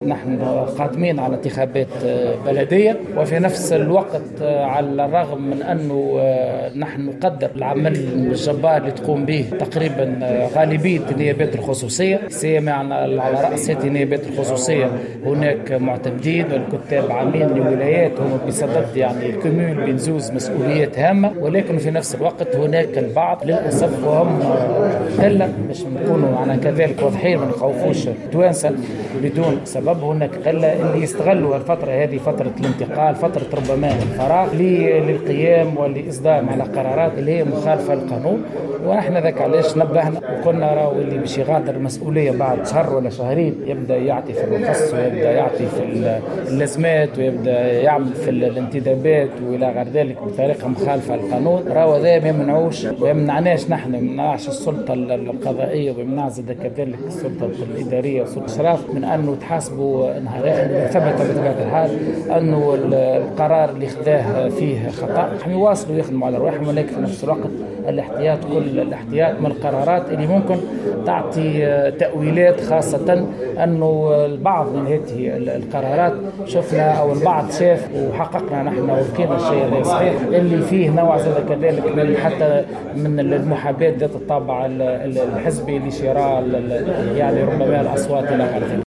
نحن قادمين على انتخابات بلدية، وفي نفس الوقت على الرغم من أنه نحن نقدر العمل الجبار اللي تقوم به تقريبا غالبية النيابات الخصوصية، سيما على رأس هذه النيابات الخصوصية هناك معتمدين والكتاب عامين لولايات هم بصدد يعني الكمول بنزوز مسؤوليات هامة، ولكن في نفس الوقت هناك البعض للأسف وهم قلة باش نكونوا على كذلك واضحين ما نخوفوش توانسة بدون سبب. هناك قلة اللي يستغلوا الفترة هذه فترة الانتقال، فترة ربما الفراغ للقيام والإصدار على قرارات اللي هي مخالفة للقانون. ونحن ذاك علاش نبهنا وقلنا راهو اللي باش يغادر المسؤولية بعد شهر ولا شهرين يبدأ يعطي في الرخص ويبدأ يعطي في اللازمات ويبدأ يعمل في الانتدابات وإلى غير ذلك بطريقة مخالفة للقانون، راهو ذا ما يمنعوش ويمنعناش نحن، ما يمنعش السلطة القضائية ويمنع زاد كذلك السلطة الإدارية وسلطة الشرف من أنه تحاسبوا نهاريا. ثبت بطبيعة الحال أنه القرار اللي خذاه فيه خطأ، هم يواصلوا يخدموا على رواحهم، ولكن في نفس الوقت الاحتياط، كل الاحتياط من القرارات اللي ممكن تعطي تأويلات، خاصة أنه البعض من هذه القرارات شفنا أو البعض شاف وحققنا نحن ولقينا الشيء صحيح اللي فيه نوع زاد كذلك من حتى من المحاباة ذات الطابع الحزبي لشراء يعني ربما الأصوات إلى آخره.